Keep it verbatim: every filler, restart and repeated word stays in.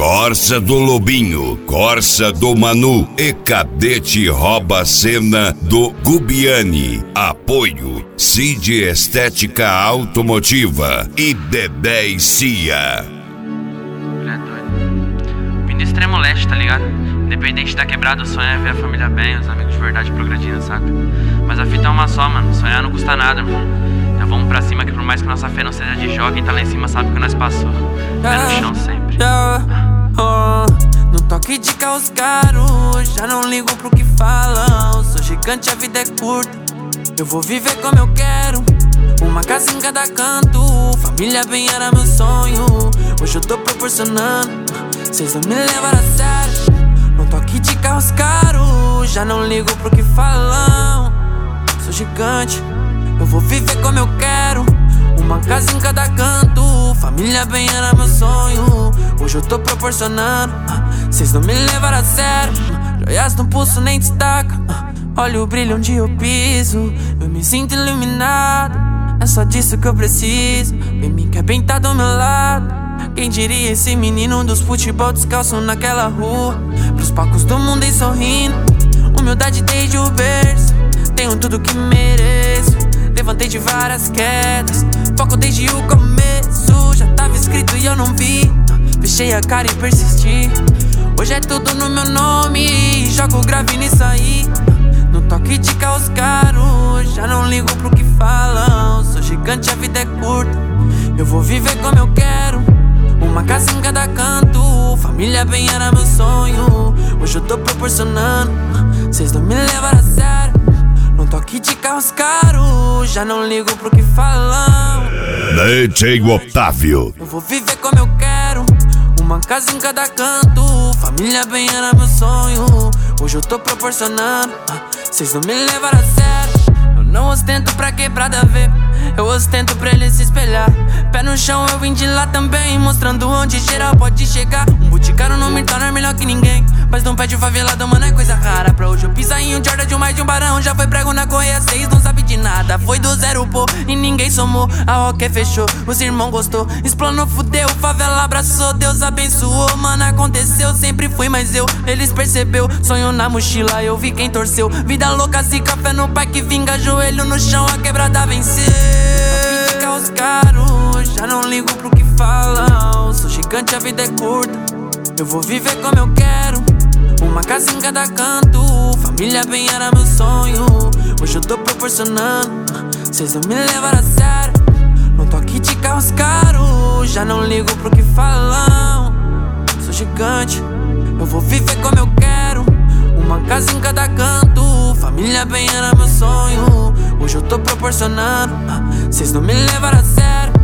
Corsa do Lobinho, Corsa do Manu e Cadete rouba a cena do Gubiani. Apoio Cid Estética Automotiva e Dedé e Cia. Ele é doido. Vim do extremo leste, tá ligado? Independente da quebrada, o sonho é ver a família bem, os amigos de verdade progredindo, saca? Mas a fita é uma só, mano. Sonhar não custa nada, mano. Então vamos pra cima que por mais que nossa fé não seja de jogo, quem tá lá em cima sabe o que nós passou. Pé no chão sempre. Yeah, oh, no toque de carros caros, já não ligo pro que falam. Sou gigante, a vida é curta, eu vou viver como eu quero. Uma casa em cada canto, família bem era meu sonho. Hoje eu tô proporcionando, cês não me levaram a sério. No toque de carros caros, já não ligo pro que falam. Sou gigante, eu vou viver como eu quero. Uma casa em cada canto, família bem era meu sonho. Hoje eu tô proporcionando, cês não me levaram a sério. Joias no pulso nem destaca, olha o brilho onde eu piso. Eu me sinto iluminado, é só disso que eu preciso. Bem me quer bem tá do meu lado. Quem diria esse menino dos futebol descalço naquela rua. Pros palcos do mundo e sorrindo, humildade desde o berço. Tenho tudo que mereço, levantei de várias quedas, foco desde o começo. Já tava escrito e eu não vi, fechei a cara e persisti. Hoje é tudo no meu nome, jogo grave nisso aí. No toque de carros caros, já não ligo pro que falam. Sou gigante, a vida é curta, eu vou viver como eu quero. Uma casa em cada canto, família bem era meu sonho. Hoje eu tô proporcionando, cês não me levaram a sério. No toque de carros caros, já não ligo pro que falam. D J Otávio. Eu vou viver como eu quero. Uma casa em cada canto, família bem era meu sonho. Hoje eu tô proporcionando, cês não me levaram a sério. Eu não ostento pra quebrada ver, eu ostento pra ele se espelhar. Pé no chão, eu vim de lá também, mostrando onde geral pode chegar. Um boticário não me torna melhor que ninguém, mas não pede favelado, mano, é coisa rara. Pra hoje eu pisar em um Jordan de um mais de um barão. Já foi prego na correia, seis não sabe de nada. Foi do zero, pô, e ninguém somou. A roque fechou, os irmãos gostou. Explanou, fudeu, favela abraçou. Deus abençoou, mano, aconteceu. Sempre fui, mas eu, eles percebeu. Sonho na mochila, eu vi quem torceu. Vida louca, se café no pai que vinga. Joelho no chão, a quebrada venceu. Toque de carros caros, já não ligo pro que falam. Sou gigante, a vida é curta, eu vou viver como eu quero. Uma casa em cada canto, família bem era meu sonho. Hoje eu tô proporcionando, cês não me levaram a sério. No toque de carros caros, já não ligo pro que falam. Sou gigante, eu vou viver como eu quero. Uma casa em cada canto, família bem era meu sonho. Hoje eu tô proporcionando, cês não me levaram a sério.